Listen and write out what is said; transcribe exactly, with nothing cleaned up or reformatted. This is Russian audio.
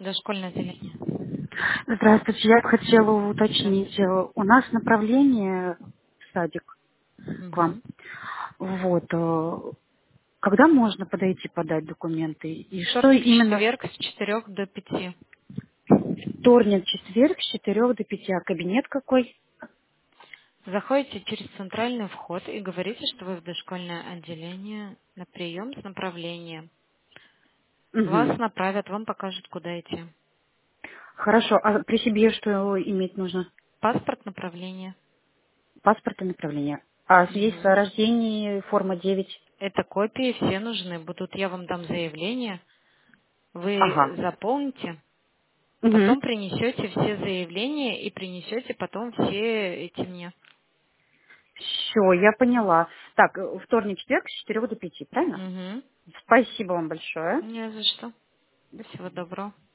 Дошкольное отделение. Здравствуйте, я бы хотела уточнить. Здравствуйте. э, У нас направление в садик к вам. Мгм. Вот. э, Когда можно подойти подать документы? И что Вторник, именно? четверг с четырех до пяти. Вторник, четверг с четырех до пяти. А кабинет какой? Заходите через центральный вход и говорите, что вы в дошкольное отделение на прием с направлением. Вас Угу. направят, вам покажут, куда идти. Хорошо. А при себе что иметь нужно? Паспорт направления. Паспорт и направление. А свидетельство о Мгм. рождении, форма девять. Это копии все нужны будут. Я вам дам заявление, вы Ага. заполните, Угу. потом принесете все заявления и принесете потом все эти мне. Все, я поняла. Так, э, вторник, четверг с четырех до пяти, правильно? Угу. Спасибо вам большое. Не за что. Всего доброго.